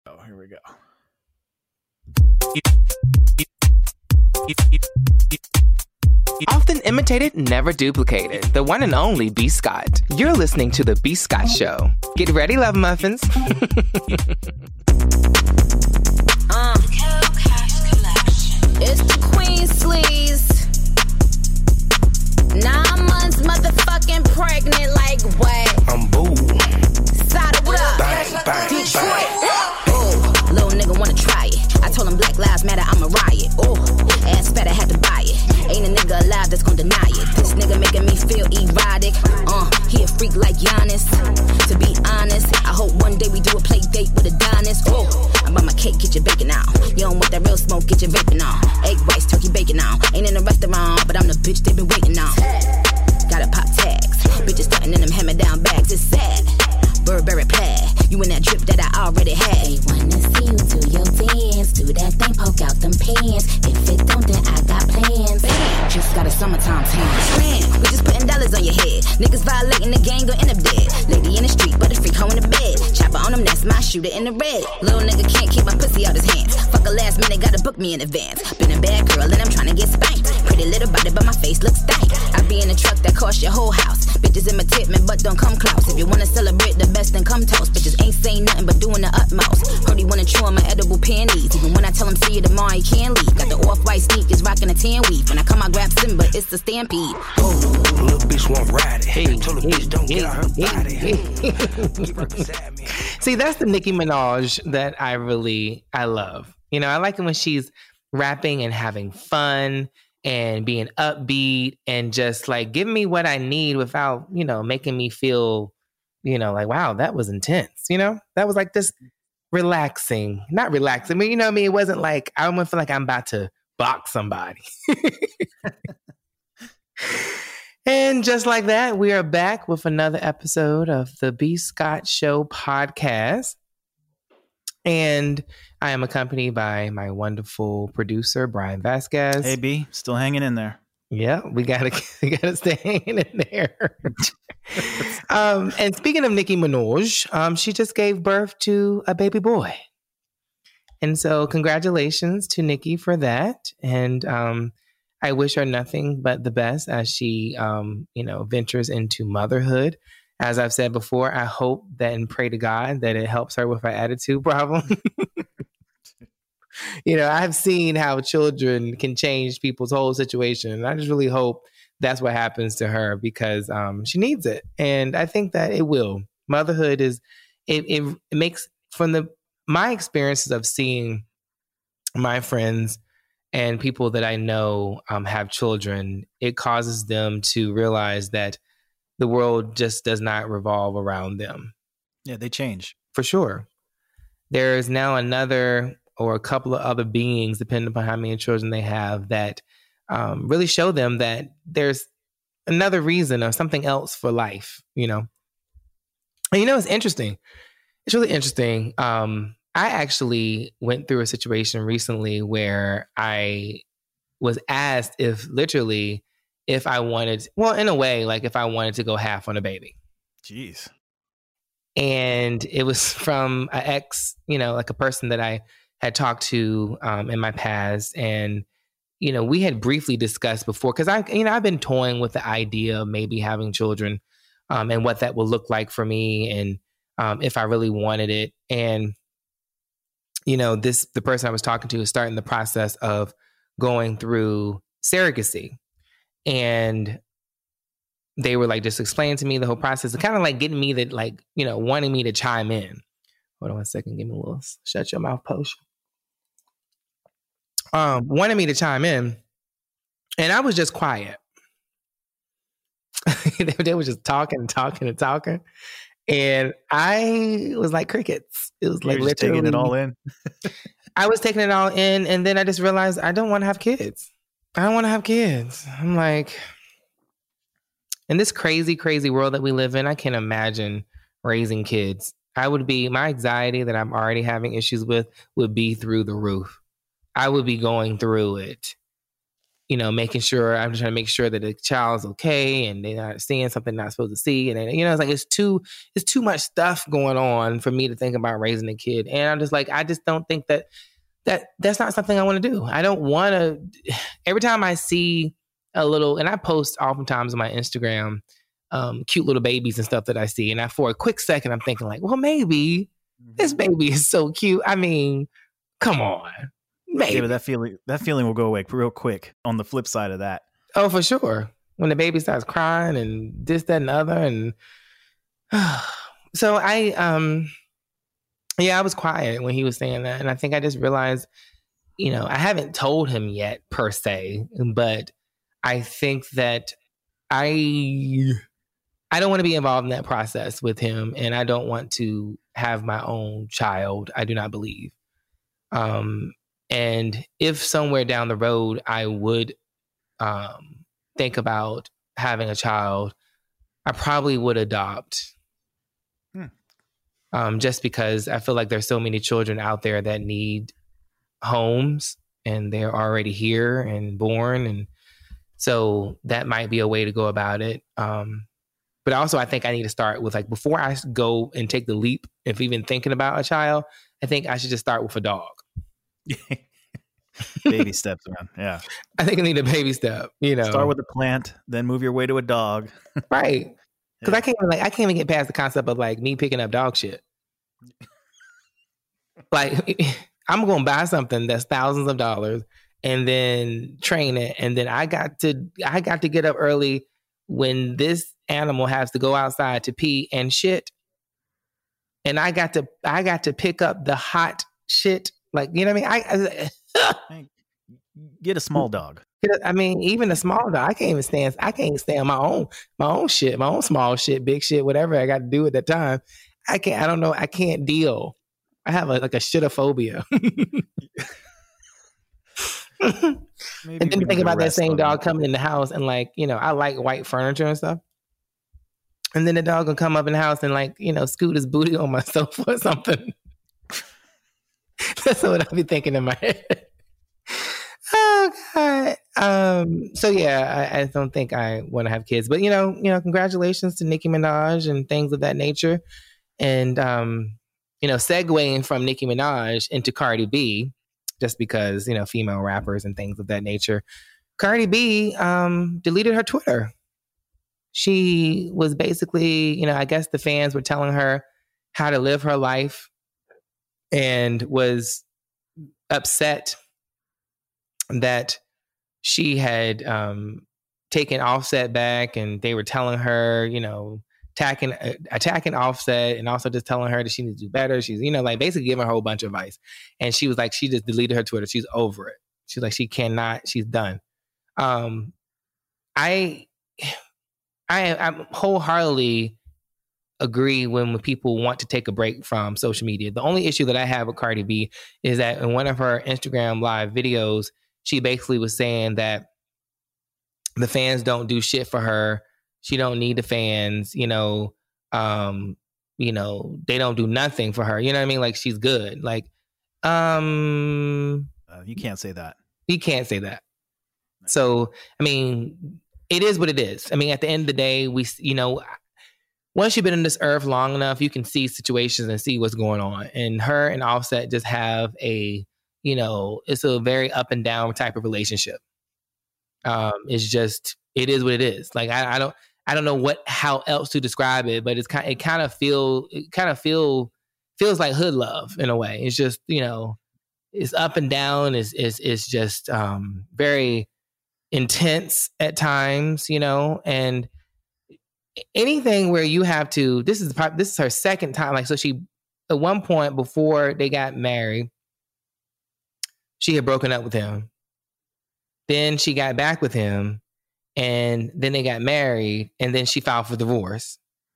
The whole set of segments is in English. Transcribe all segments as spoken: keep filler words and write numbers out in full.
Oh, here we go. Often imitated, never duplicated. The one and only B. Scott. You're listening to The B. Scott Show. Get ready, love muffins. uh, it's the Queen Sleaze. Nine months motherfucking pregnant, like what? I'm boo. Sada, what up? Bang, bang, Detroit. bang. Oh, little nigga wanna try it. I told him Black Lives Matter, I'm a riot. Oh, ass fat, I had to buy it. Ain't a nigga alive that's gonna deny it. This nigga making me feel erotic. Uh, he a freak like Giannis. To be honest, I hope one day we do a play date with Adonis. Oh, I buy my cake, get your bacon out. You don't want that real smoke, get your vaping on. Egg whites, turkey bacon on. Ain't in a restaurant, but I'm the bitch they been waiting on. Gotta pop tags. Bitches starting in them hammer-down bags. It's sad. Burberry plaid. You in that drip that I already had. They wanna see you do your dance. Do that thing, poke out them pants. If it don't, then I got plans. Bam. Just got a summertime tan. Man, we just putting dollars on your head. Niggas violating the gang, gon' end up dead. Lady in the street, but a freak home in the bed. Chopper on them, that's my shooter in the red. Little nigga can't keep my pussy out his hands. Fuck a last minute, gotta book me in advance. Been a bad girl and I'm tryna get spanked. Pretty little body, but my face looks stank. I be in a truck that cost your whole house. Bitches imitate me, but don't come close. If you wanna celebrate the best, then come toast. Bitches ain't saying nothing but doing the utmost. Heard he wanna chew on my edible panties. Even when I tell him see you tomorrow, he can't leave. Got the off-white sneakers, rocking a tan weave. When I come, I grab Simba, it's the stampede. Oh, little bitch won't ride it. Hey, Told the hey, bitch don't hey, get out her hey, body. hey. See, that's the Nicki Minaj that I really, I love. You know, I like it when she's rapping and having fun and being upbeat and just like giving me what I need without, you know, making me feel, you know, like, wow, that was intense. You know, that was like this relaxing, not relaxing. I mean, you know what I mean? It wasn't like, I don't feel like I'm about to box somebody. And just like that, we are back with another episode of the B. Scott Show podcast. And I am accompanied by my wonderful producer, Brian Vasquez. Hey, B, still hanging in there. Yeah, we gotta we gotta stay hanging in there. um, and speaking of Nicki Minaj, um, she just gave birth to a baby boy, and so congratulations to Nicki for that. And um, I wish her nothing but the best as she, um, you know, ventures into motherhood. As I've said before, I hope that and pray to God that it helps her with her attitude problem. You know, I've seen how children can change people's whole situation. And I just really hope that's what happens to her because um, she needs it. And I think that it will. Motherhood is, it, it, it makes, from the my experiences of seeing my friends and people that I know um, have children, it causes them to realize that the world just does not revolve around them. Yeah, they change. For sure. There is now another or a couple of other beings, depending upon how many children they have, that um, really show them that there's another reason or something else for life, you know? And you know, it's interesting. It's really interesting. Um, I actually went through a situation recently where I was asked if literally if I wanted, well, in a way, like if I wanted to go half on a baby. Jeez. And it was from an ex, you know, like a person that I had talked to um, in my past. And, you know, we had briefly discussed before, because I, you know, I've been toying with the idea of maybe having children um, and what that would look like for me and um, if I really wanted it. And, you know, this, the person I was talking to is starting the process of going through surrogacy. And they were like, just explaining to me the whole process, kind of like getting me to like, you know, wanting me to chime in. Hold on one second. Give me a little shut your mouth potion. Um, wanted me to chime in. And I was just quiet. they, they were just talking and talking and talking. And I was like crickets. It was like You're just literally taking it all in. I was taking it all in. And then I just realized I don't want to have kids. I don't want to have kids. I'm like, in this crazy, crazy world that we live in, I can't imagine raising kids. I would be, my anxiety that I'm already having issues with would be through the roof. I would be going through it, you know, making sure I'm just trying to make sure that the child's okay and they're not seeing something they're not supposed to see. And, then, you know, it's like, it's too, it's too much stuff going on for me to think about raising a kid. And I'm just like, I just don't think that, that that's not something I want to do. I don't want to, every time I see a little, and I post oftentimes on my Instagram, um, cute little babies and stuff that I see. And I, for a quick second, I'm thinking like, well, maybe this baby is so cute. I mean, come on. Maybe. Yeah, but that feeling, that feeling will go away real quick on the flip side of that. Oh, for sure. When the baby starts crying and this, that, and the other. And so I, um, yeah, I was quiet when he was saying that. And I think I just realized, you know, I haven't told him yet per se, but I think that I, I don't want to be involved in that process with him. And I don't want to have my own child. I do not believe. Um, And if somewhere down the road I would um, think about having a child, I probably would adopt. Hmm. Um, just because I feel like there's so many children out there that need homes and they're already here and born. And so that might be a way to go about it. Um, but also I think I need to start with like, before I go and take the leap, if even thinking about a child, I think I should just start with a dog. Baby steps, man. Yeah. I think I need a baby step, you know. Start with a plant, then move your way to a dog. Right. Because Yeah. I can't even, like I can't even get past the concept of like me picking up dog shit. Like I'm gonna buy something that's thousands of dollars and then train it. And then I got to I got to get up early when this animal has to go outside to pee and shit. And I got to I got to pick up the hot shit. Like, you know what I mean? I, I Get a small dog. I mean, even a small dog, I can't even stand. I can't stand my own, my own shit, my own small shit, big shit, whatever I got to do at that time. I can't. I don't know. I can't deal. I have a, like a shitophobia. And then we think need about to that rest same on dog that. coming in the house and like, you know, I like white furniture and stuff. And then the dog will come up in the house and like, you know, scoot his booty on my sofa or something. That's what I'll be thinking in my head. Oh God. Um, so yeah, I, I don't think I want to have kids, but you know, you know, congratulations to Nicki Minaj and things of that nature. And um, you know, segueing from Nicki Minaj into Cardi B, just because, you know, female rappers and things of that nature. Cardi B um deleted her Twitter. She was basically, you know, I guess the fans were telling her how to live her life and was upset that she had um, taken Offset back, and they were telling her, you know, attacking, uh, attacking Offset, and also just telling her that she needs to do better. She's, you know, like basically giving her a whole bunch of advice. And she was like, she just deleted her Twitter. She's over it. She's like, she cannot, she's done. Um, I, I, I wholeheartedly agree when, when people want to take a break from social media. The only issue that I have with Cardi B is that in one of her Instagram live videos, she basically was saying that the fans don't do shit for her. She don't need the fans, you know, um, you know, they don't do nothing for her. You know what I mean? Like she's good. Like, um, Uh, you can't say that. you can't say that. So, I mean, it is what it is. I mean, at the end of the day, we, you know, once you've been in this earth long enough, you can see situations and see what's going on. And her and Offset just have a, you know, it's a very up and down type of relationship. Um, it's just, it is what it is. Like, I, I don't, I don't know what, how else to describe it, but it's kind, it kind of feel, it kind of feel, feels like hood love in a way. It's just, you know, it's up and down. It's, it's, it's just um, very intense at times, you know, and anything where you have to, this is this is her second time. Like, so she, at one point before they got married, she had broken up with him. Then she got back with him, and then they got married, and then she filed for divorce.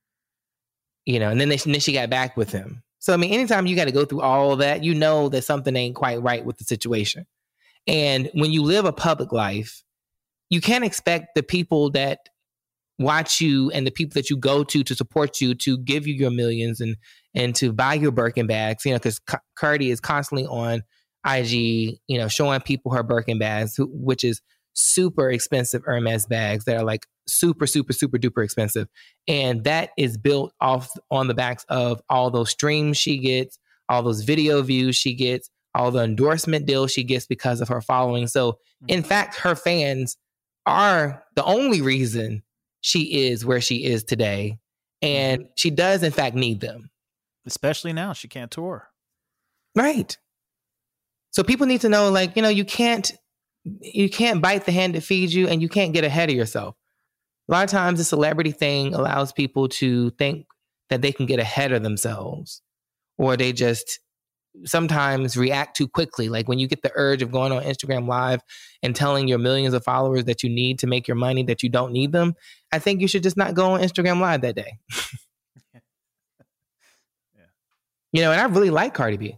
You know, and then, they, and then she got back with him. So, I mean, anytime you got to go through all that, you know that something ain't quite right with the situation. And when you live a public life, you can't expect the people that watch you and the people that you go to to support you to give you your millions and and to buy your Birkin bags, you know, because C- Cardi is constantly on I G, you know, showing people her Birkin bags, who, which is super expensive Hermes bags that are like super, super, super duper expensive. And that is built off on the backs of all those streams she gets, all those video views she gets, all the endorsement deals she gets because of her following. So in fact, her fans are the only reason she is where she is today. And she does in fact need them. Especially now, she can't tour. Right. So people need to know, like, you know, you can't, you can't bite the hand that feeds you, and you can't get ahead of yourself. A lot of times the celebrity thing allows people to think that they can get ahead of themselves, or they just sometimes react too quickly. Like when you get the urge of going on Instagram Live and telling your millions of followers that you need to make your money, that you don't need them, I think you should just not go on Instagram Live that day. yeah. You know, and I really like Cardi B.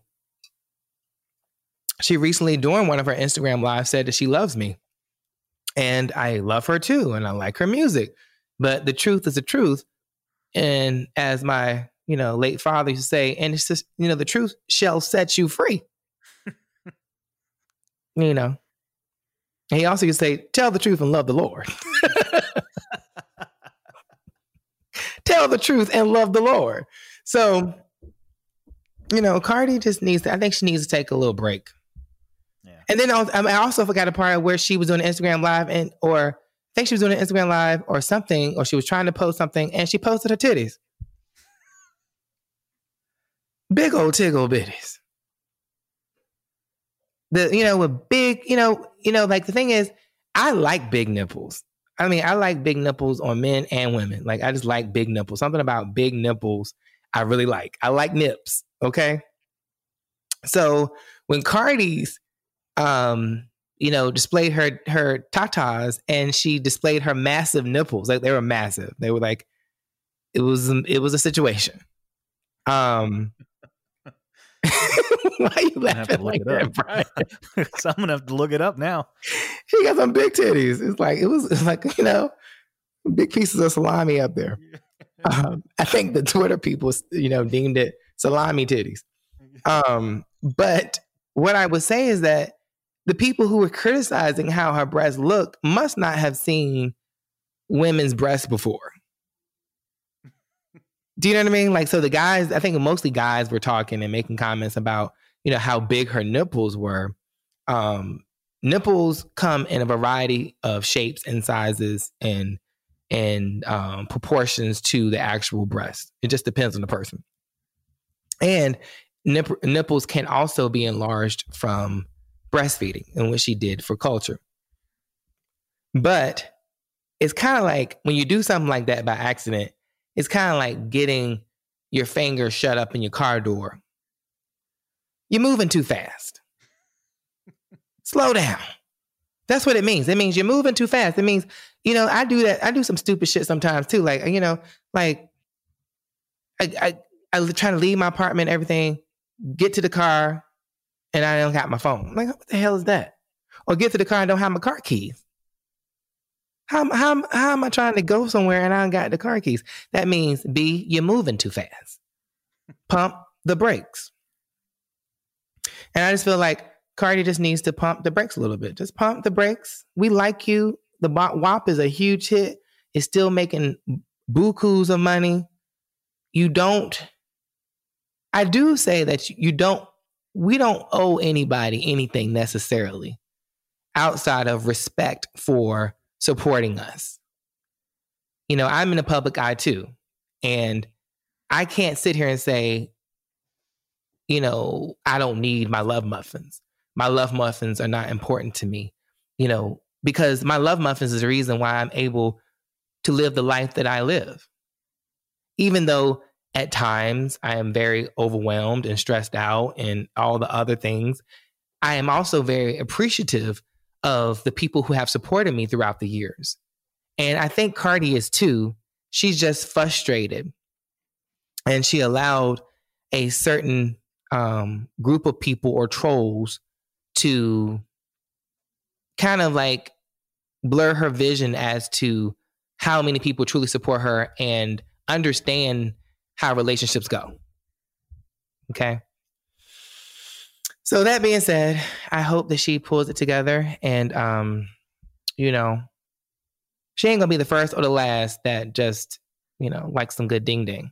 She recently, during one of her Instagram Lives, said that she loves me. And I love her too, and I like her music. But the truth is the truth. And as my, you know, late father used to say, and it's just, you know, the truth shall set you free. You know. And he also used to say, tell the truth and love the Lord. Tell the truth and love the Lord. So, you know, Cardi just needs to, I think she needs to take a little break. Yeah. And then I, was, I, mean, I also forgot a part where she was doing an Instagram Live, and or I think she was doing an Instagram Live or something, or she was trying to post something, and she posted her titties. Big old tiggle bitties. The, you know, with big, you know, you know, like the thing is, I like big nipples. I mean, I like big nipples on men and women. Like, I just like big nipples. Something about big nipples I really like. I like nips, okay? So when Cardi's, um, you know, displayed her her tatas, and she displayed her massive nipples, like they were massive. They were like, it was it was a situation. Um, why are you laughing like that, Brian? So I'm gonna have to look it up now. He got some big titties. It's like it was, it was like, you know, big pieces of salami up there. Um, I think the Twitter people, you know, deemed it salami titties. Um, but what I would say is that the people who were criticizing how her breasts look must not have seen women's breasts before. Do you know what I mean? Like, so the guys, I think mostly guys were talking and making comments about, you know, how big her nipples were. Um, nipples come in a variety of shapes and sizes and and um, proportions to the actual breast. It just depends on the person. And nip- nipples can also be enlarged from breastfeeding, and what she did for culture. But it's kind of like when you do something like that by accident, it's kind of like getting your finger shut up in your car door. You're moving too fast. Slow down. That's what it means. It means you're moving too fast. It means, you know, I do that. I do some stupid shit sometimes too. Like, you know, like I, I, I try to leave my apartment, everything, get to the car, and I don't got my phone. I'm like, what the hell is that? Or get to the car and don't have my car keys. How, how, how am I trying to go somewhere and I don't got the car keys? That means, B, you're moving too fast. Pump the brakes. And I just feel like Cardi just needs to pump the brakes a little bit. Just pump the brakes. We like you. The W A P is a huge hit. It's still making bukus of money. You don't, I do say that you don't, we don't owe anybody anything necessarily outside of respect for supporting us. You know, I'm in the public eye too. And I can't sit here and say, you know, I don't need my love muffins. My love muffins are not important to me, you know, because my love muffins is the reason why I'm able to live the life that I live. Even though at times I am very overwhelmed and stressed out and all the other things, I am also very appreciative of the people who have supported me throughout the years. And I think Cardi is too. She's just frustrated. And she allowed a certain um, group of people or trolls to kind of like blur her vision as to how many people truly support her and understand how relationships go. Okay. So that being said, I hope that she pulls it together and um, you know, she ain't gonna be the first or the last that just, you know, likes some good ding ding.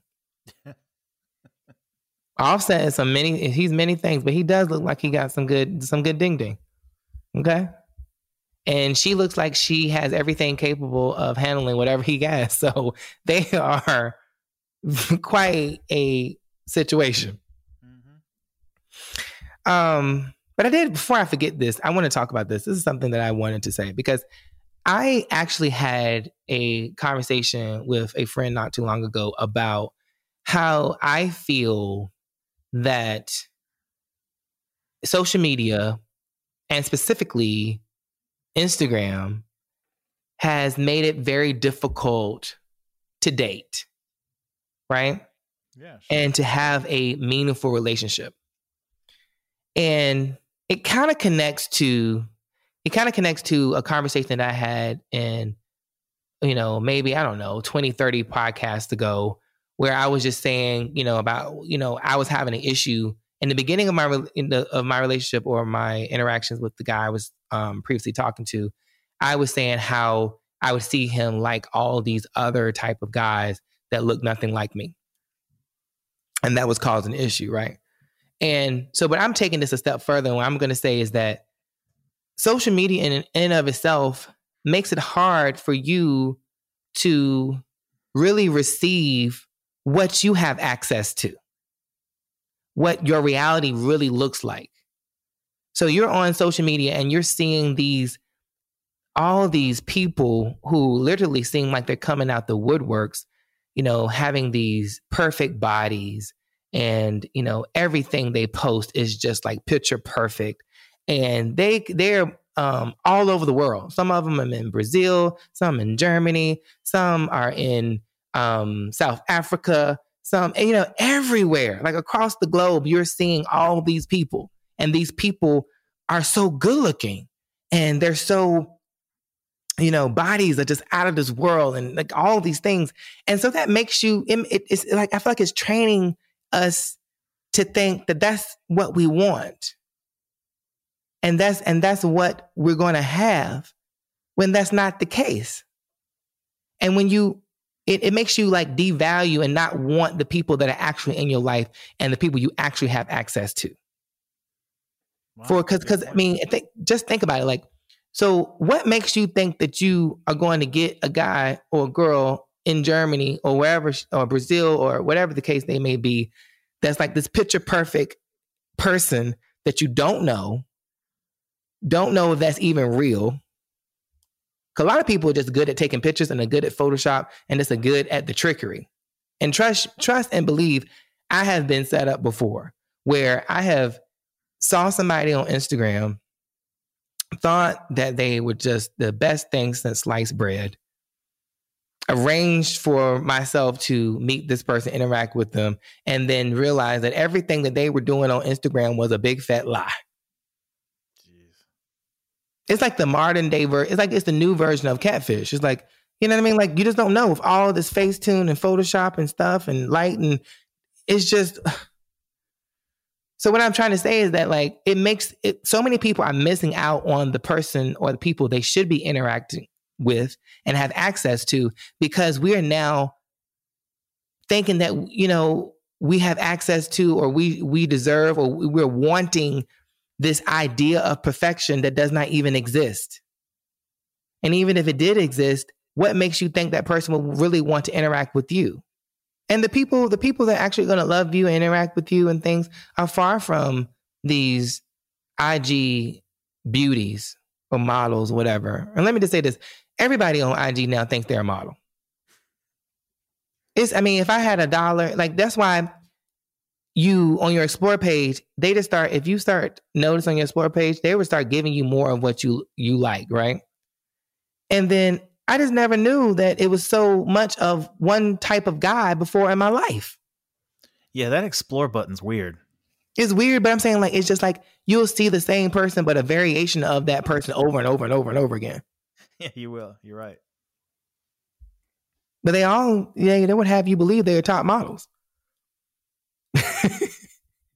Offset is some many, he's many things, but he does look like he got some good, some good ding ding. Okay. And she looks like she has everything capable of handling whatever he got. So they are quite a situation. Mm-hmm. Um, but I did, before I forget this, I want to talk about this. This is something that I wanted to say because I actually had a conversation with a friend not too long ago about how I feel that social media, and specifically Instagram, has made it very difficult to date, right? Yeah. Sure. And to have a meaningful relationship. And it kind of connects to, it kind of connects to a conversation that I had in, you know, maybe, I don't know, twenty, thirty podcasts ago, where I was just saying, you know, about, you know, I was having an issue in the beginning of my in the, of my relationship or my interactions with the guy I was um, previously talking to. I was saying how I would see him like all these other type of guys that look nothing like me. And that was causing an issue, right? And so, but I'm taking this a step further. And what I'm going to say is that social media in and in of itself makes it hard for you to really receive what you have access to, what your reality really looks like. So you're on social media and you're seeing these, all these people who literally seem like they're coming out the woodworks, you know, having these perfect bodies and, you know, everything they post is just like picture perfect. And they, they're um, all over the world. Some of them are in Brazil, some in Germany, some are in Um, South Africa, some, you know, everywhere, like across the globe, you're seeing all these people, and these people are so good looking and they're so, you know, bodies are just out of this world and like all these things. And so that makes you, it, it's like, I feel like it's training us to think that that's what we want. And that's, and that's what we're going to have, when that's not the case. And when you, It, it makes you like devalue and not want the people that are actually in your life and the people you actually have access to. Wow, For because because I mean, I think, just think about it. Like, so what makes you think that you are going to get a guy or a girl in Germany or wherever, or Brazil or whatever the case they may be, that's like this picture perfect person that you don't know, don't know if that's even real? A lot of people are just good at taking pictures and are good at Photoshop and just are good at the trickery. And trust, trust and believe, I have been set up before where I have saw somebody on Instagram, thought that they were just the best thing since sliced bread, arranged for myself to meet this person, interact with them, and then realized that everything that they were doing on Instagram was a big fat lie. It's like the modern day version. It's like it's the new version of catfish. It's like, you know what I mean? Like, you just don't know if all this Facetune and Photoshop and stuff and light, and it's just. So what I'm trying to say is that, like, it makes it, so many people are missing out on the person or the people they should be interacting with and have access to, because we are now thinking that, you know, we have access to, or we we deserve, or we're wanting this idea of perfection that does not even exist. And even if it did exist, what makes you think that person will really want to interact with you? And the people, the people that are actually going to love you and interact with you and things are far from these I G beauties or models, whatever. And let me just say this. Everybody on I G now thinks they're a model. It's, I mean, if I had a dollar, like, that's why you, on your Explore page, they just start, if you start notice on your Explore page, they would start giving you more of what you, you like, right? And then I just never knew that it was so much of one type of guy before in my life. Yeah, that Explore button's weird. It's weird, but I'm saying, like, it's just like you'll see the same person, but a variation of that person over and over and over and over again. Yeah, you will. You're right. But they all, yeah, they would have you believe they're top models.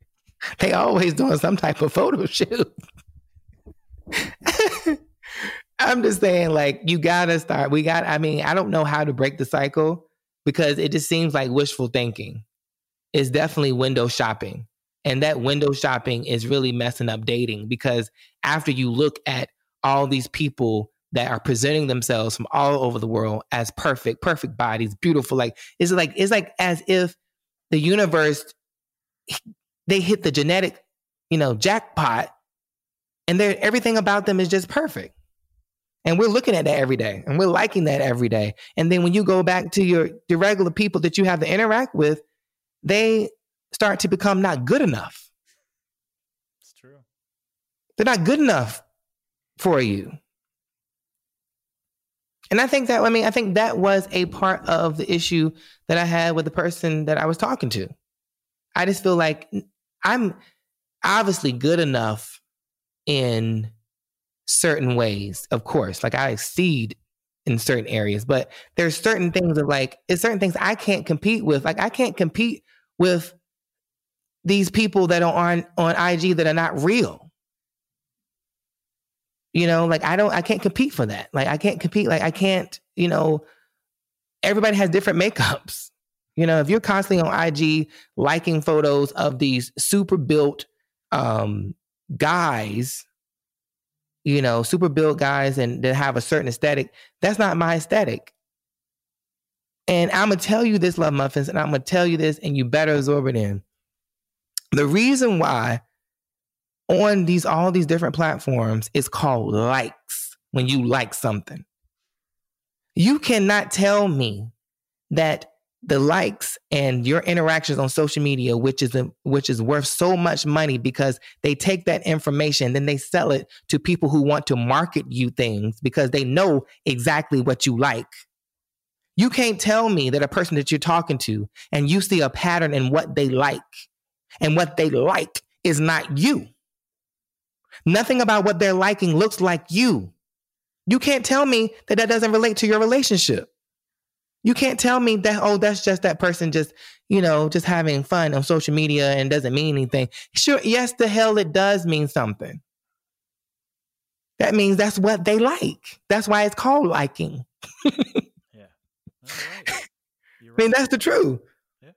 They always doing some type of photo shoot. I'm just saying, like, you gotta start. We got, I mean, I don't know how to break the cycle because it just seems like wishful thinking. It's definitely window shopping. And that window shopping is really messing up dating because after you look at all these people that are presenting themselves from all over the world as perfect, perfect bodies, beautiful, like, it's like, it's like as if the universe, they hit the genetic, you know, jackpot and they're, everything about them is just perfect. And we're looking at that every day and we're liking that every day. And then when you go back to your, your regular people that you have to interact with, they start to become not good enough. It's true. They're not good enough for you. And I think that, I mean, I think that was a part of the issue that I had with the person that I was talking to. I just feel like I'm obviously good enough in certain ways, of course. Like I exceed in certain areas, but there's certain things that like, it's certain things I can't compete with. Like I can't compete with these people that are on, on I G that are not real. You know, like I don't, I can't compete for that. Like I can't compete. Like I can't, you know, everybody has different makeups. You know, if you're constantly on I G liking photos of these super built um, guys, you know, super built guys and that have a certain aesthetic, that's not my aesthetic. And I'm going to tell you this, Love Muffins, and I'm going to tell you this, and you better absorb it in. The reason why on these all these different platforms is called likes, when you like something. You cannot tell me that the likes and your interactions on social media, which is a, which is worth so much money because they take that information, then they sell it to people who want to market you things because they know exactly what you like. You can't tell me that a person that you're talking to and you see a pattern in what they like and what they like is not you. Nothing about what they're liking looks like you. You can't tell me that that doesn't relate to your relationship. You can't tell me that, oh, that's just that person just, you know, just having fun on social media and doesn't mean anything. Sure, yes, the hell it does mean something. That means that's what they like. That's why it's called liking. Yeah. No, you're right. You're right. I mean, that's the truth. Yeah.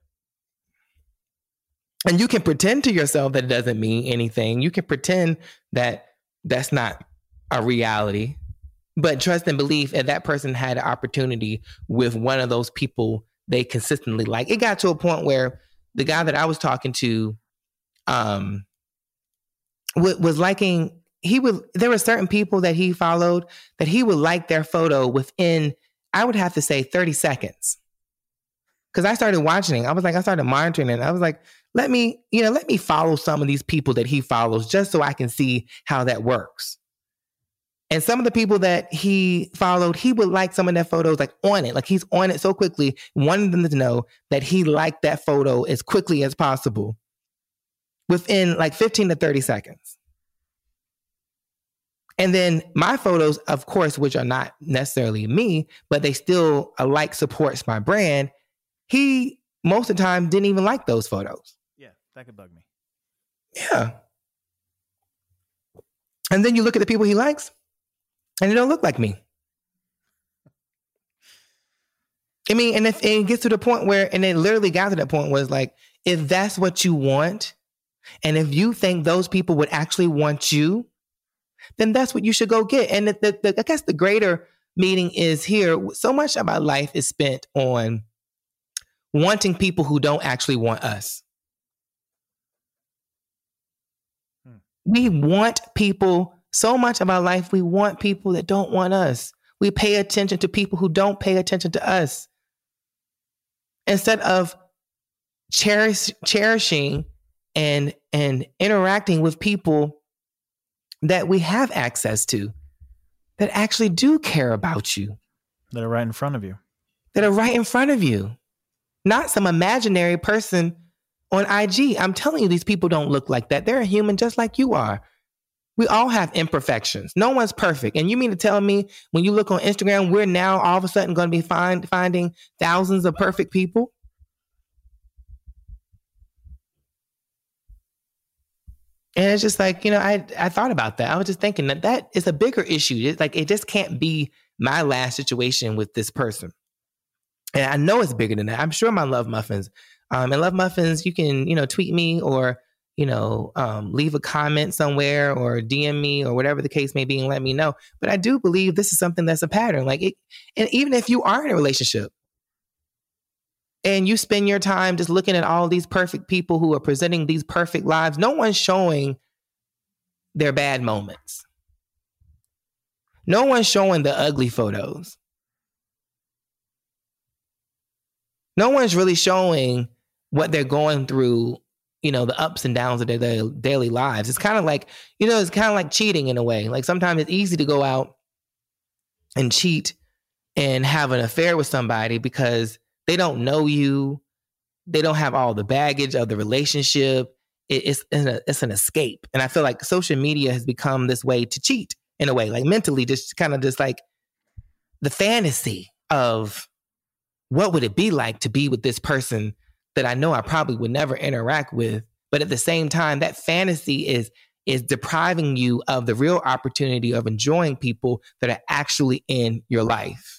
And you can pretend to yourself that it doesn't mean anything. You can pretend that that's not a reality. But trust and belief, if that person had an opportunity with one of those people they consistently like. It got to a point where the guy that I was talking to um, w- was liking, he would, there were certain people that he followed that he would like their photo within, I would have to say thirty seconds. Because I started watching, I was like, I started monitoring it. I was like, let me, you know, let me follow some of these people that he follows just so I can see how that works. And some of the people that he followed, he would like some of their photos like on it. Like he's on it so quickly, wanting them to know that he liked that photo as quickly as possible within like fifteen to thirty seconds. And then my photos, of course, which are not necessarily me, but they still a like supports my brand. He, most of the time, didn't even like those photos. Yeah, that could bug me. Yeah. And then you look at the people he likes, and they don't look like me. I mean, and if and it gets to the point where, and it literally got to that point where it's like, if that's what you want, and if you think those people would actually want you, then that's what you should go get. And the, the, the, I guess the greater meaning is here, so much of our life is spent on wanting people who don't actually want us. Hmm. We want people, so much of our life, we want people that don't want us. We pay attention to people who don't pay attention to us. Instead of cherish, cherishing and, and interacting with people that we have access to, that actually do care about you. That are right in front of you. That are right in front of you. Not some imaginary person on I G. I'm telling you, these people don't look like that. They're a human just like you are. We all have imperfections. No one's perfect. And you mean to tell me when you look on Instagram, we're now all of a sudden going to be find, finding thousands of perfect people? And it's just like, you know, I I thought about that. I was just thinking that that is a bigger issue. It's like, it just can't be my last situation with this person. And I know it's bigger than that. I'm sure my Love Muffins, um, and Love Muffins, you can, you know, tweet me or, you know, um, leave a comment somewhere or D M me or whatever the case may be and let me know. But I do believe this is something that's a pattern. Like it, and even if you are in a relationship and you spend your time just looking at all these perfect people who are presenting these perfect lives, no one's showing their bad moments. No one's showing the ugly photos. No one's really showing what they're going through, you know, the ups and downs of their daily, daily lives. It's kind of like, you know, it's kind of like cheating in a way. Like sometimes it's easy to go out and cheat and have an affair with somebody because they don't know you. They don't have all the baggage of the relationship. It, it's, an, it's an escape. And I feel like social media has become this way to cheat in a way, like mentally, just kind of just like the fantasy of what would it be like to be with this person that I know I probably would never interact with. But at the same time, that fantasy is is depriving you of the real opportunity of enjoying people that are actually in your life.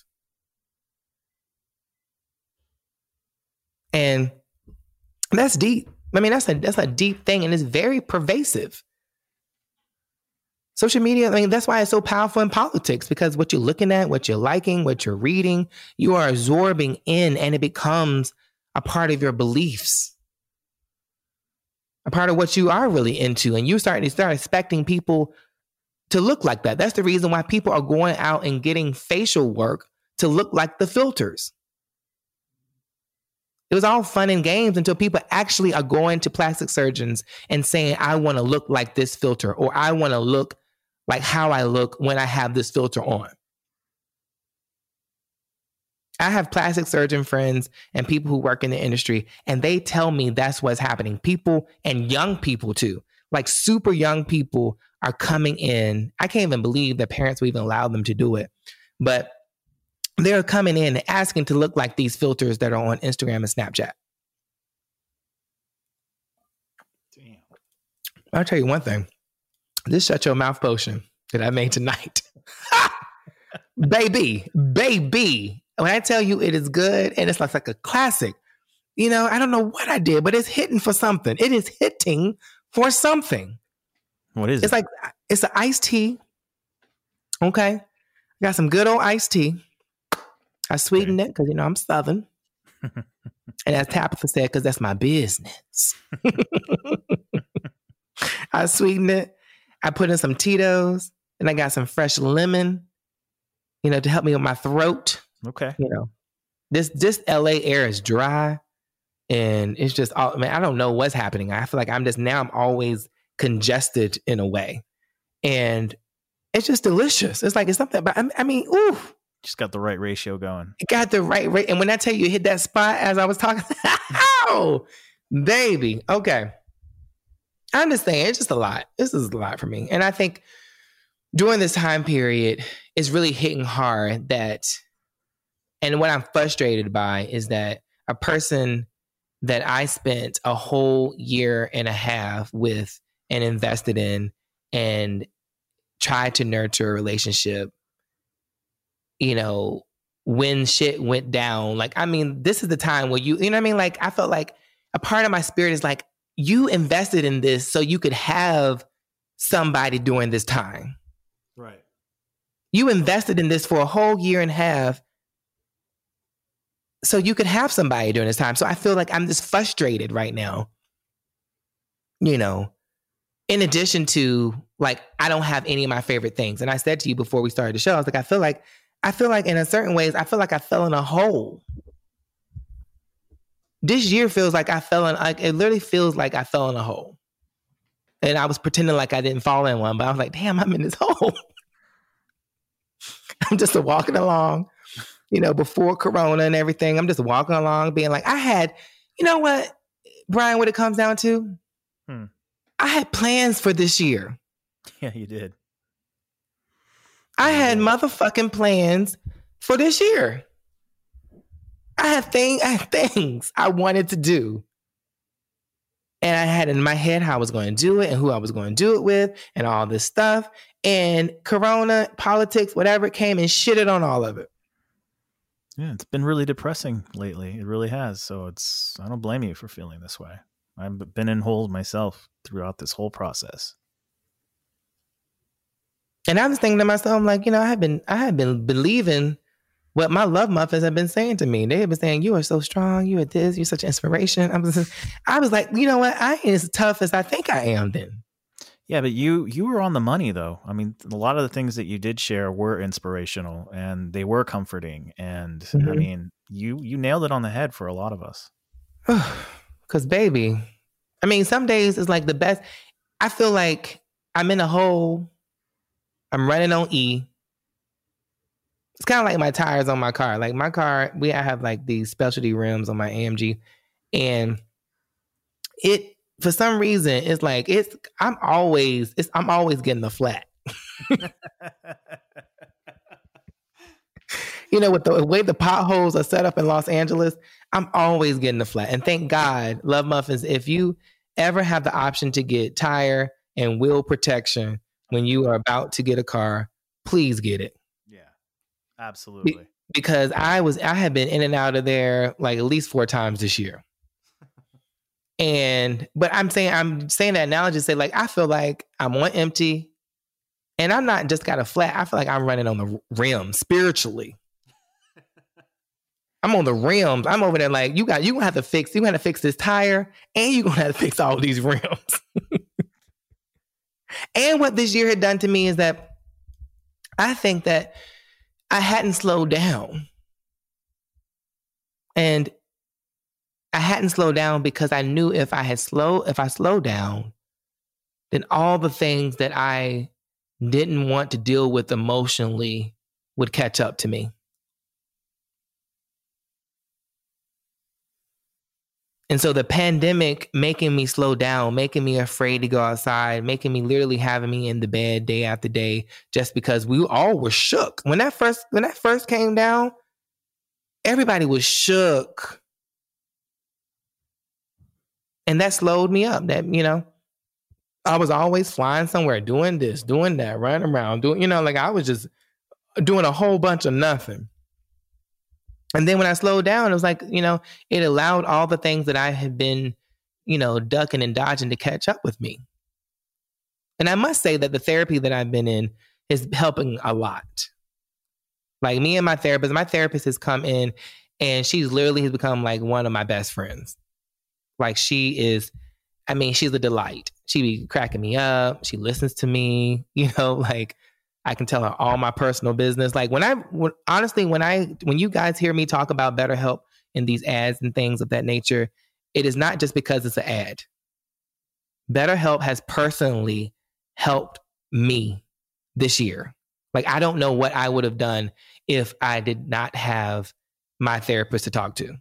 And that's deep. I mean, that's a that's a deep thing, and it's very pervasive. Social media, I mean, that's why it's so powerful in politics, because what you're looking at, what you're liking, what you're reading, you are absorbing in, and it becomes a part of your beliefs, a part of what you are really into. And you start to start expecting people to look like that. That's the reason why people are going out and getting facial work to look like the filters. It was all fun and games until people actually are going to plastic surgeons and saying, I want to look like this filter, or I want to look like how I look when I have this filter on. I have plastic surgeon friends and people who work in the industry, and they tell me that's what's happening. People, and young people too, like super young people are coming in. I can't even believe that parents will even allow them to do it. But they're coming in and asking to look like these filters that are on Instagram and Snapchat. Damn. I'll tell you one thing. This shut your mouth potion that I made tonight. baby, baby. When I tell you it is good and it's like, like a classic, you know, I don't know what I did, but it's hitting for something. It is hitting for something. What is it's it? It's like, it's an iced tea. Okay. I got some good old iced tea. I sweetened okay. it because, you know, I'm Southern. And as Tabitha said, because that's my business. I sweetened it. I put in some Tito's, and I got some fresh lemon, you know, to help me with my throat. Okay. You know, this this L A air is dry, and it's just all, I mean, I don't know what's happening. I feel like I'm just now I'm always congested in a way, and it's just delicious. It's like it's something. But I, I mean, ooh, just got the right ratio going. It got the right rate, and when I tell you, it hit that spot as I was talking. Oh, baby. Okay. I understand. It's just a lot. This is a lot for me. And I think during this time period, it's really hitting hard that, and what I'm frustrated by is that a person that I spent a whole year and a half with and invested in and tried to nurture a relationship, you know, when shit went down, like, I mean, this is the time where you, you know what I mean? Like, I felt like a part of my spirit is like, you invested in this so you could have somebody during this time. Right. You invested in this for a whole year and a half so you could have somebody during this time. So I feel like I'm just frustrated right now. You know, in addition to, like, I don't have any of my favorite things. And I said to you before we started the show, I was like, I feel like, I feel like in a certain ways, I feel like I fell in a hole. This year feels like I fell in, like, it literally feels like I fell in a hole. And I was pretending like I didn't fall in one, but I was like, damn, I'm in this hole. I'm just walking along, you know, before Corona and everything. I'm just walking along being like, I had, you know what, Brian, what it comes down to? Hmm. I had plans for this year. Yeah, you did. I had motherfucking plans for this year. I had, thing, I had things I wanted to do. And I had in my head how I was going to do it and who I was going to do it with and all this stuff. And Corona, politics, whatever, it came and shitted on all of it. Yeah, it's been really depressing lately. It really has. So it's, I don't blame you for feeling this way. I've been in holes myself throughout this whole process. And I was thinking to myself, I'm like, you know, I have been, I have been believing what my love muffins have been saying to me. They have been saying, you are so strong. You are this. You're such an inspiration. I was, I was like, you know what? I ain't as tough as I think I am then. Yeah, but you you were on the money, though. I mean, a lot of the things that you did share were inspirational and they were comforting. And mm-hmm. I mean, you you nailed it on the head for a lot of us. Because, baby, I mean, some days it's like the best. I feel like I'm in a hole. I'm running on E. It's kind of like my tires on my car. Like my car, we I have like these specialty rims on my A M G. And it, for some reason, it's like, it's, I'm always, it's, I'm always getting the flat. You know, with the way the potholes are set up in Los Angeles, I'm always getting the flat. And thank God, Love Muffins, if you ever have the option to get tire and wheel protection when you are about to get a car, please get it. Yeah, absolutely. Be- because I was, I have been in and out of there like at least four times this year. And, but I'm saying, I'm saying that now to say like, I feel like I'm on empty and I'm not just got a flat. I feel like I'm running on the rim spiritually. I'm on the rims. I'm over there like, you got, you gonna have to fix, you gonna have to fix this tire and you're gonna have to fix all these rims. And what this year had done to me is that I think that I hadn't slowed down. And I hadn't slowed down because I knew if I had slow, if I slowed down, then all the things that I didn't want to deal with emotionally would catch up to me. And so the pandemic making me slow down, making me afraid to go outside, making me literally having me in the bed day after day, just because we all were shook. When that first, when that first came down, everybody was shook. And that slowed me up. That, you know, I was always flying somewhere, doing this, doing that, running around, doing, you know, like I was just doing a whole bunch of nothing. And then when I slowed down, it was like, you know, it allowed all the things that I had been, you know, ducking and dodging to catch up with me. And I must say that the therapy that I've been in is helping a lot. Like me and my therapist, my therapist has come in and she's literally has become like one of my best friends. Like she is, I mean, she's a delight. She be cracking me up. She listens to me, you know, like I can tell her all my personal business. Like when I, when, honestly, when I, when you guys hear me talk about BetterHelp in these ads and things of that nature, it is not just because it's an ad. BetterHelp has personally helped me this year. Like, I don't know what I would have done if I did not have my therapist to talk to.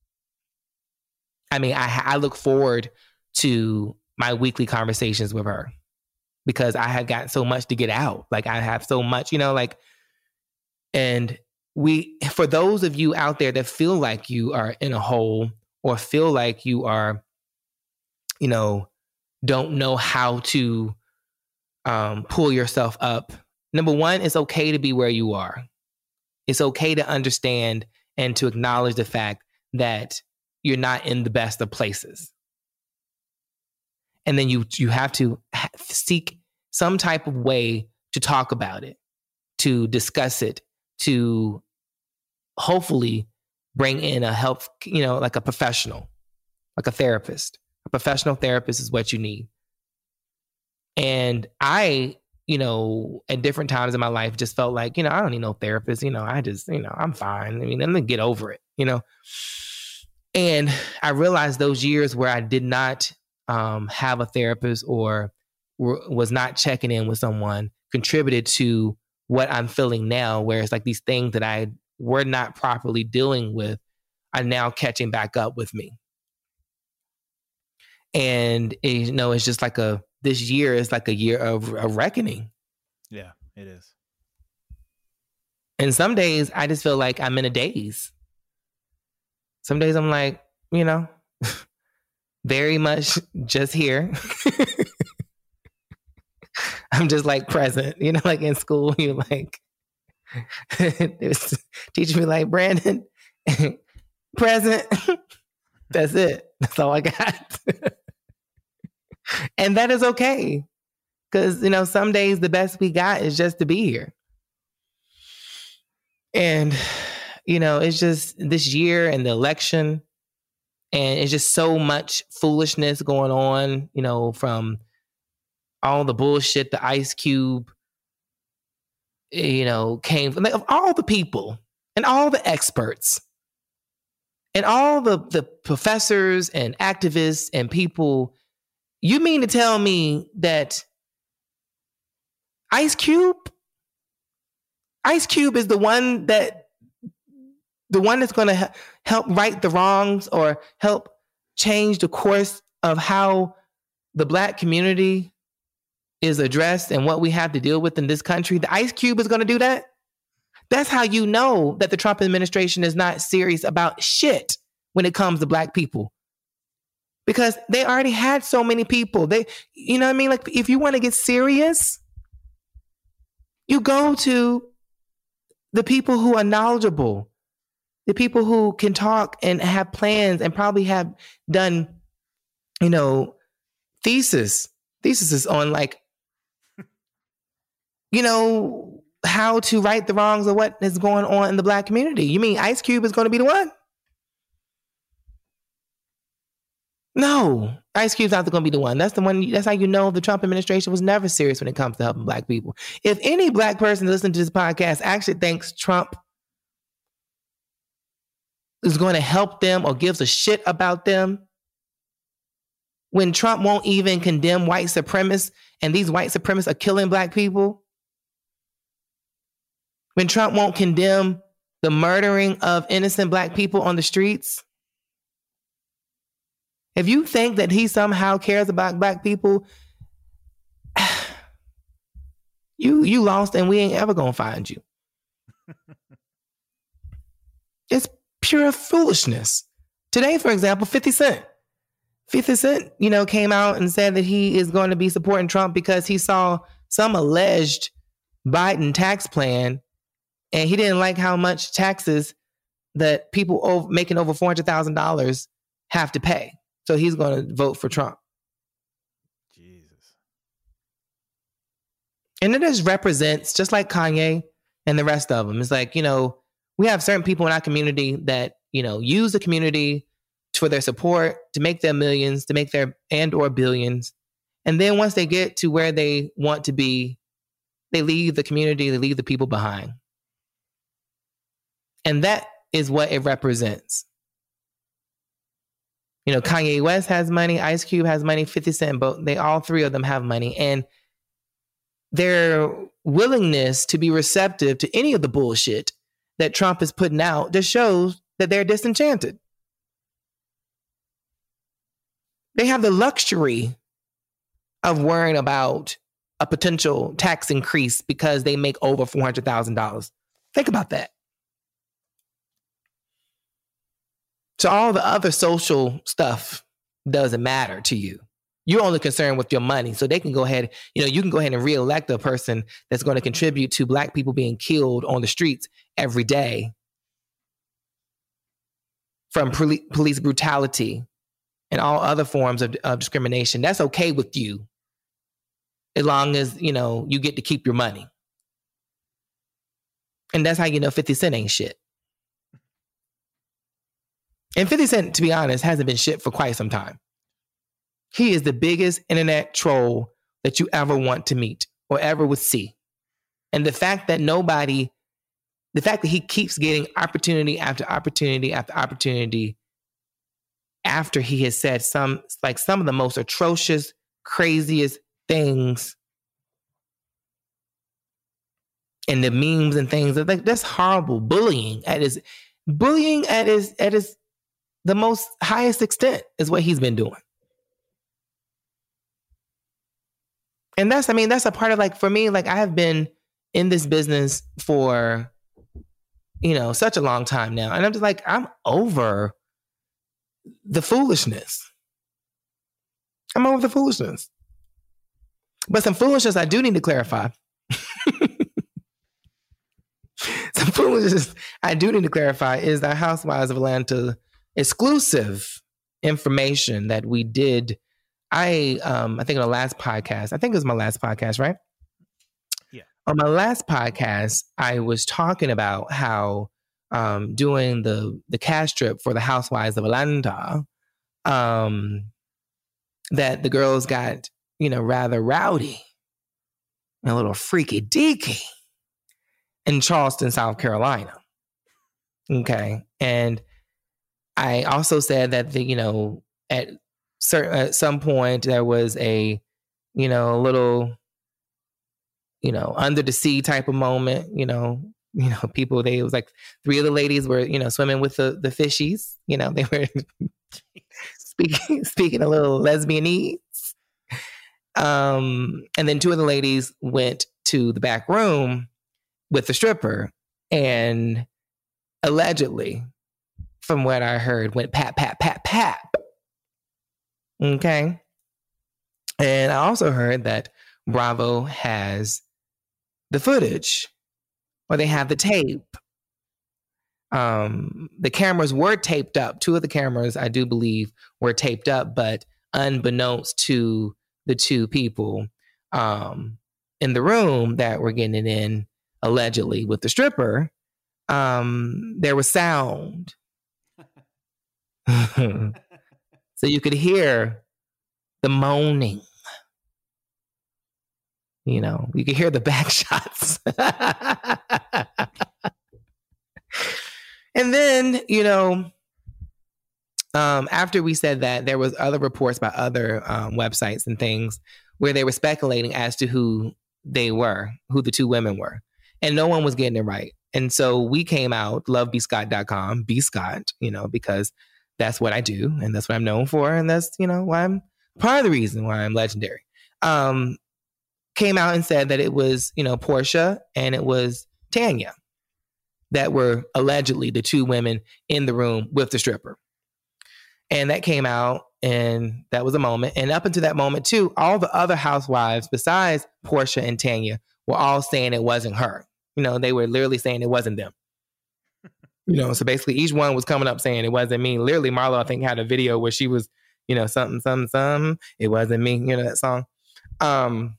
I mean, I, I look forward to my weekly conversations with her because I have gotten so much to get out. Like I have so much, you know, like, and we, for those of you out there that feel like you are in a hole or feel like you are, you know, don't know how to um, pull yourself up. Number one, it's okay to be where you are. It's okay to understand and to acknowledge the fact that you're not in the best of places. And then you you have to ha- seek some type of way to talk about it, to discuss it, to hopefully bring in a help, you know, like a professional, like a therapist. A professional therapist is what you need. And I, you know, at different times in my life just felt like, you know, I don't need no therapist. You know, I just, you know, I'm fine. I mean, I'm gonna get over it, you know. And I realized those years where I did not um, have a therapist or w- was not checking in with someone contributed to what I'm feeling now, where it's like these things that I were not properly dealing with are now catching back up with me. And, it, you know, it's just like a, this year is like a year of a reckoning. Yeah, it is. And some days I just feel like I'm in a daze. Some days I'm like, you know, very much just here. I'm just like present, you know, like in school, you're like, teaching me like, Brandon, present. That's it. That's all I got. And that is okay. Because, you know, some days the best we got is just to be here. And, you know, it's just this year and the election, and it's just so much foolishness going on, you know, from all the bullshit, the Ice Cube, you know, came from, like, of all the people and all the experts and all the, the professors and activists and people. You mean to tell me that Ice Cube, Ice Cube is the one that, the one that's going to help right the wrongs or help change the course of how the Black community is addressed and what we have to deal with in this country? The Ice Cube is going to do that? That's how you know that the Trump administration is not serious about shit when it comes to Black people. Because they already had so many people. They, you know what I mean? Like, if you want to get serious, you go to the people who are knowledgeable, the people who can talk and have plans and probably have done, you know, thesis, theses on, like, you know, how to right the wrongs of what is going on in the Black community. You mean Ice Cube is going to be the one? No, Ice Cube's not going to be the one. That's the one. That's how you know the Trump administration was never serious when it comes to helping Black people. If any Black person listening to this podcast actually thinks Trump is going to help them or gives a shit about them, when Trump won't even condemn white supremacists and these white supremacists are killing Black people, when Trump won't condemn the murdering of innocent Black people on the streets, if you think that he somehow cares about Black people, you you lost and we ain't ever gonna find you. It's pure foolishness. Today, for example, fifty Cent. fifty Cent, you know, came out and said that he is going to be supporting Trump because he saw some alleged Biden tax plan and he didn't like how much taxes that people over, making over four hundred thousand dollars have to pay. So he's going to vote for Trump. Jesus. And it just represents, just like Kanye and the rest of them, it's like, you know, we have certain people in our community that, you know, use the community for their support, to make their millions, to make their and or billions. And then once they get to where they want to be, they leave the community, they leave the people behind. And that is what it represents. You know, Kanye West has money, Ice Cube has money, fifty Cent, but they all three of them have money. And their willingness to be receptive to any of the bullshit that Trump is putting out just shows that they're disenchanted. They have the luxury of worrying about a potential tax increase because they make over four hundred thousand dollars. Think about that. So all the other social stuff doesn't matter to you. You're only concerned with your money. So they can go ahead, you know, you can go ahead and reelect a person that's going to contribute to Black people being killed on the streets every day from poli- police brutality and all other forms of, of discrimination. That's okay with you, as long as, you know, you get to keep your money. And that's how you know fifty Cent ain't shit. And fifty Cent, to be honest, hasn't been shit for quite some time. He is the biggest internet troll that you ever want to meet or ever would see. And the fact that nobody, the fact that he keeps getting opportunity after opportunity after opportunity after he has said some, like some of the most atrocious, craziest things, and the memes and things, like, that's horrible. Bullying at his, bullying at his, at his, the most highest extent is what he's been doing. And that's, I mean, that's a part of, like, for me, like, I have been in this business for, you know, such a long time now. And I'm just like, I'm over the foolishness. I'm over the foolishness. But some foolishness I do need to clarify. Some foolishness I do need to clarify is that Housewives of Atlanta exclusive information that we did. I um I think on the last podcast, I think it was my last podcast, right? Yeah. On my last podcast, I was talking about how um doing the the cast trip for the Housewives of Atlanta, um that the girls got, you know, rather rowdy and a little freaky deaky in Charleston, South Carolina. Okay. And I also said that, the, you know, at, certain, at some point there was a, you know, a little, you know, under the sea type of moment, you know, you know, people, they, it was like three of the ladies were, you know, swimming with the, the fishies, you know, they were speaking, speaking a little lesbianese. Um, and then two of the ladies went to the back room with the stripper and allegedly, from what I heard, went pat, pat, pat, pat. Okay. And I also heard that Bravo has the footage, or they have the tape. Um, the cameras were taped up. Two of the cameras, I do believe, were taped up, but unbeknownst to the two people um, in the room that were getting it in, allegedly with the stripper, um, there was sound. So you could hear the moaning. You know, you could hear the back shots. And then, you know, um, after we said that, there was other reports by other um, websites and things where they were speculating as to who they were, who the two women were. And no one was getting it right. And so we came out, love b scott dot com, B Scott, you know, because that's what I do. And that's what I'm known for. And that's, you know, why I'm part of the reason why I'm legendary. Um, came out and said that it was, you know, Portia and it was Tanya that were allegedly the two women in the room with the stripper. And that came out, and that was a moment. And up until that moment, too, all the other housewives besides Portia and Tanya were all saying it wasn't her. You know, they were literally saying it wasn't them. You know, so basically each one was coming up saying it wasn't me. Literally, Marlo, I think, had a video where she was, you know, something, something, something. It wasn't me. You know that song? Um,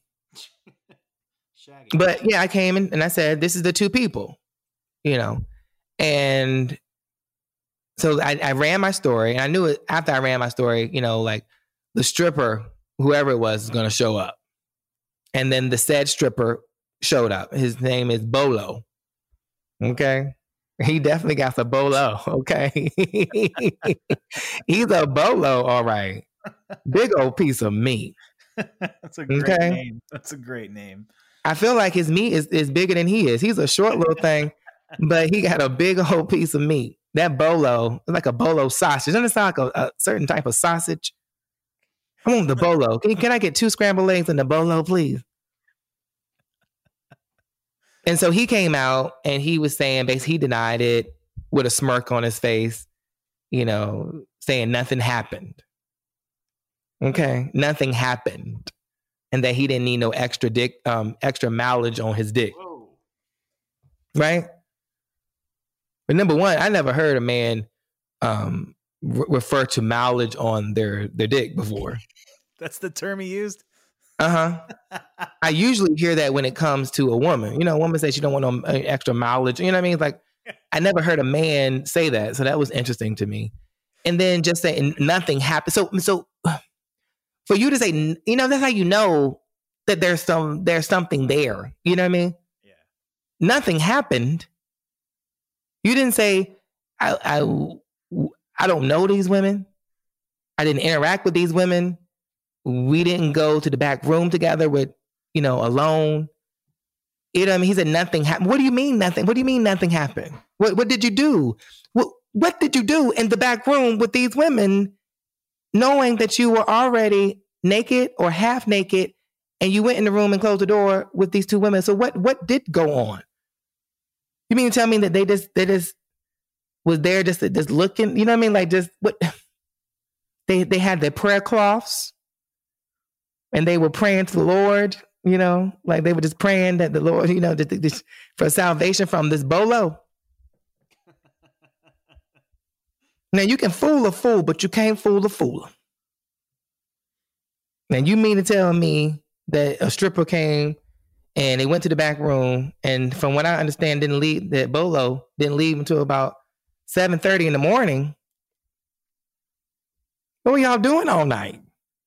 but yeah, I came in and I said, this is the two people, you know, and so I, I ran my story, and I knew it after I ran my story, you know, like the stripper, whoever it was, is going to show up. And then the said stripper showed up. His name is Bolo. Okay. He definitely got the Bolo. Okay. He's a Bolo. All right. Big old piece of meat. That's a great okay? name. That's a great name. I feel like his meat is, is bigger than he is. He's a short little thing, but he got a big old piece of meat. That Bolo is like a Bolo sausage. Doesn't it sound like a, a certain type of sausage? I want the Bolo. Can, can I get two scrambled eggs and the Bolo, please? And so he came out and he was saying, basically, he denied it with a smirk on his face, you know, saying nothing happened. Okay, nothing happened. And that he didn't need no extra dick, um, extra mileage on his dick. Whoa. Right? But number one, I never heard a man um, re- refer to mileage on their, their dick before. That's the term he used? Uh-huh. I usually hear that when it comes to a woman. You know, a woman says she don't want no extra mileage. You know what I mean? It's like, I never heard a man say that. So that was interesting to me. And then just saying nothing happened. So, so for you to say, you know, that's how you know that there's some, there's something there. You know what I mean? Yeah. Nothing happened. You didn't say, I, I, I don't know these women. I didn't interact with these women. We didn't go to the back room together with, you know, alone. You know what I mean? He said nothing happened. What do you mean nothing? What do you mean nothing happened? What What did you do? What What did you do in the back room with these women, knowing that you were already naked or half naked, and you went in the room and closed the door with these two women? So what What did go on? You mean to tell me that they just they just was there just just looking? You know what I mean? Like just what they they had their prayer cloths. and they were praying to the Lord, you know, like they were just praying that the Lord, you know, that this, for salvation from this bolo. Now, you can fool a fool, but you can't fool a fool. Now, you mean to tell me that a stripper came and they went to the back room, and from what I understand, didn't leave, that bolo didn't leave until about seven thirty in the morning. What were y'all doing all night?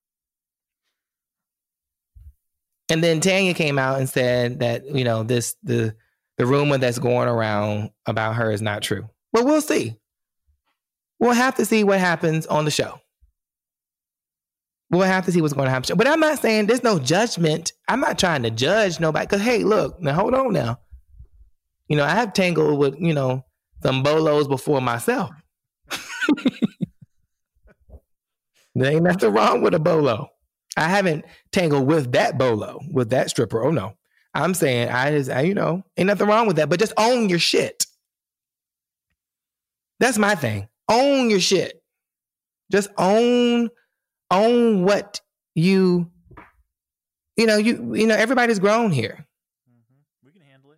And then Tanya came out and said that, you know, this the the rumor that's going around about her is not true. But we'll see. We'll have to see what happens on the show. We'll have to see what's going to happen. But I'm not saying there's no judgment. I'm not trying to judge nobody. Because, hey, look, now hold on now. You know, I have tangled with, you know, some bolos before myself. There ain't nothing wrong with a bolo. I haven't tangled with that bolo, with that stripper. Oh, no. I'm saying, I just, I, you know, ain't nothing wrong with that. But just own your shit. That's my thing. Own your shit. Just own, own what you, you know, you, you know, everybody's grown here. Mm-hmm. We can handle it.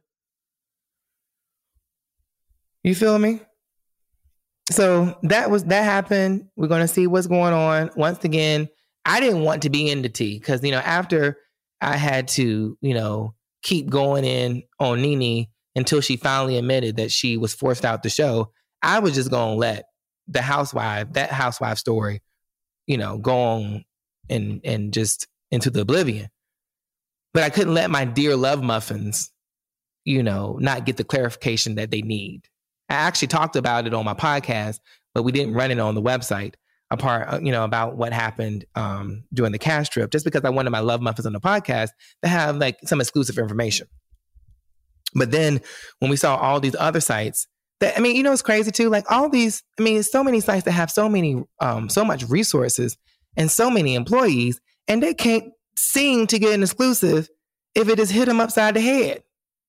You feel me? So that was, that happened. We're going to see what's going on. Once again, I didn't want to be in the tea because, you know, after I had to, you know, keep going in on Nene until she finally admitted that she was forced out the show, I was just going to let the housewife, that housewife story, you know, go on and, and just into the oblivion. But I couldn't let my dear love muffins, you know, not get the clarification that they need. I actually talked about it on my podcast, but we didn't run it on the website apart, you know, about what happened um, during the cast trip, just because I wanted my love muffins on the podcast to have like some exclusive information. But then when we saw all these other sites, that, I mean, you know, it's crazy too. Like all these, I mean, so many sites that have so many, um, so much resources and so many employees, and they can't seem to get an exclusive if it just hit them upside the head.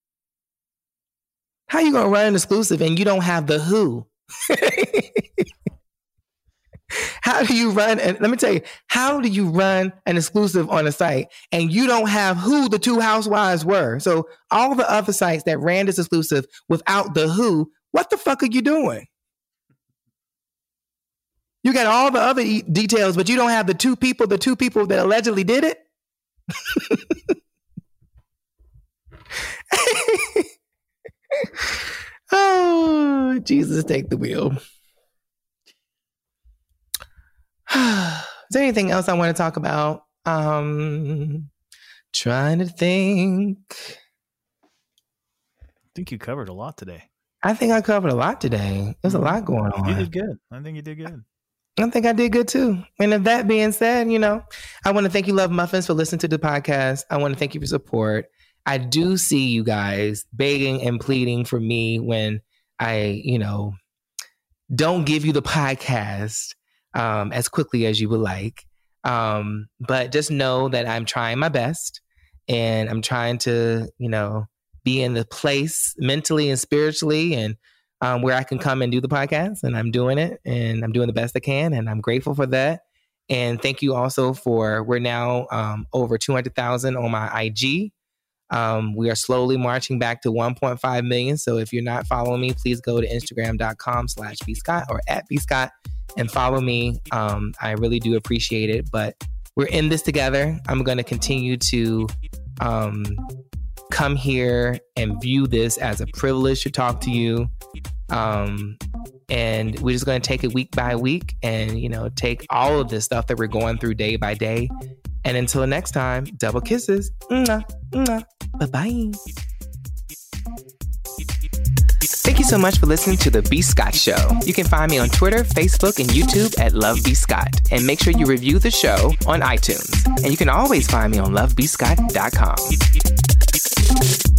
How you gonna run an exclusive and you don't have the who? How do you run? And let me tell you, how do you run an exclusive on a site and you don't have who the two housewives were? So all the other sites that ran this exclusive without the who, what the fuck are you doing? You got all the other e- details, but you don't have the two people, the two people that allegedly did it. Oh, Jesus, take the wheel. Is there anything else I want to talk about? Um, trying to think. I think you covered a lot today. I think I covered a lot today. There's a lot going on. You did good. I think you did good. I think I did good too. And if that being said, you know, I want to thank you, Love Muffins, for listening to the podcast. I want to thank you for support. I do see you guys begging and pleading for me when I, you know, don't give you the podcast um, as quickly as you would like. Um, but just know that I'm trying my best and I'm trying to, you know, be in the place mentally and spiritually and um, where I can come and do the podcast, and I'm doing it and I'm doing the best I can. And I'm grateful for that. And thank you also for, we're now um, over two hundred thousand on my I G. Um, we are slowly marching back to one point five million. So if you're not following me, please go to Instagram.com slash bscott or at bscott and follow me. Um, I really do appreciate it, but we're in this together. I'm going to continue to um, come here and view this as a privilege to talk to you. Um, and we're just going to take it week by week and, you know, take all of this stuff that we're going through day by day. And until next time, double kisses. Mwah, mwah. Bye-bye. Thank you so much for listening to The B. Scott Show. You can find me on Twitter, Facebook, and YouTube at Love B. Scott. And make sure you review the show on iTunes. And you can always find me on love b scott dot com.